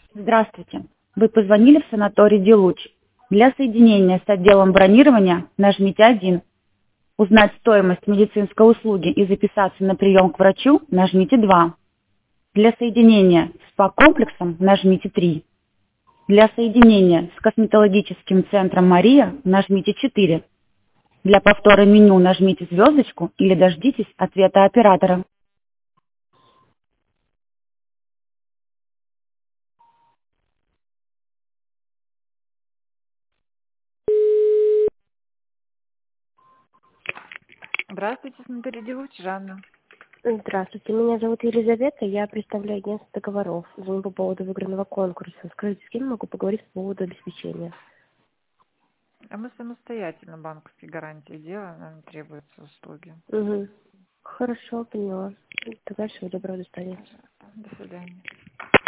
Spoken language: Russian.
Здравствуйте. Вы позвонили в санаторий «Делуч». Для соединения с отделом бронирования нажмите 1. Узнать стоимость медицинской услуги и записаться на прием к врачу нажмите 2. Для соединения с СПА-комплексом нажмите 3. Для соединения с косметологическим центром «Мария» нажмите 4. Для повтора меню нажмите звездочку или дождитесь ответа оператора. Здравствуйте, санаторий Делуч, Жанна. Здравствуйте, меня зовут Елизавета, я представляю агентство договоров. Звоню по поводу выигранного конкурса. Скажите, с кем могу поговорить по поводу обеспечения? А мы самостоятельно банковские гарантии делаем, нам не требуются услуги. Угу. Хорошо, поняла. Тогда всего доброго, до свидания. До свидания.